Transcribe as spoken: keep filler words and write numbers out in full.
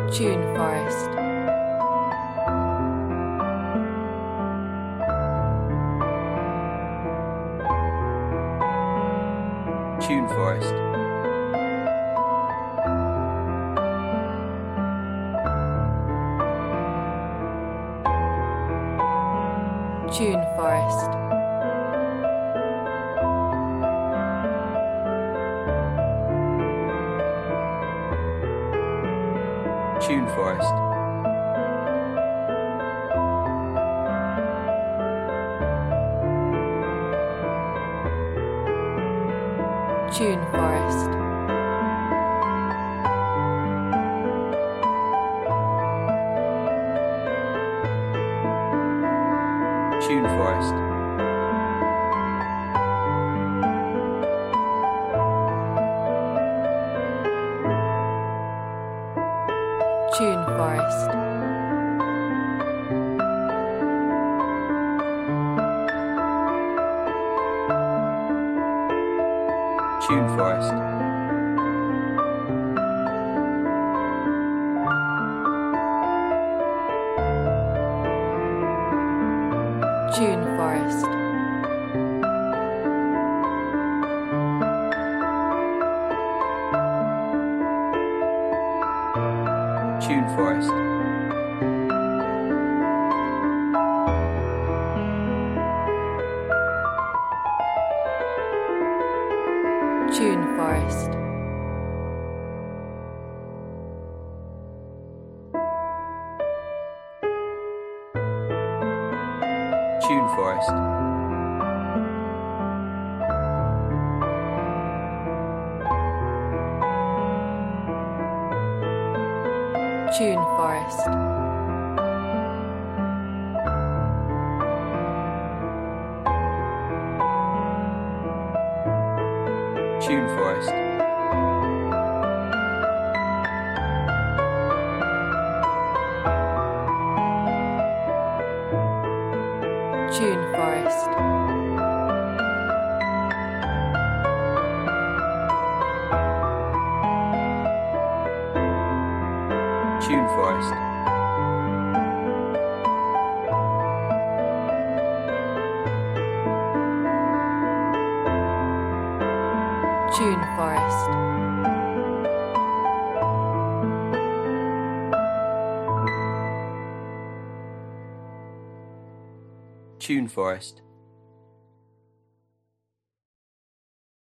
Dune Forest. Dune Forest. Dune Forest. Dune Forest. Dune Forest. Dune Forest. Dune Forest. Dune Forest. Dune Forest. Dune Forest. Dune Forest. Dune Forest. Dune Forest. Dune Forest. Dune Forest. Dune Forest. Dune Forest. Dune Forest.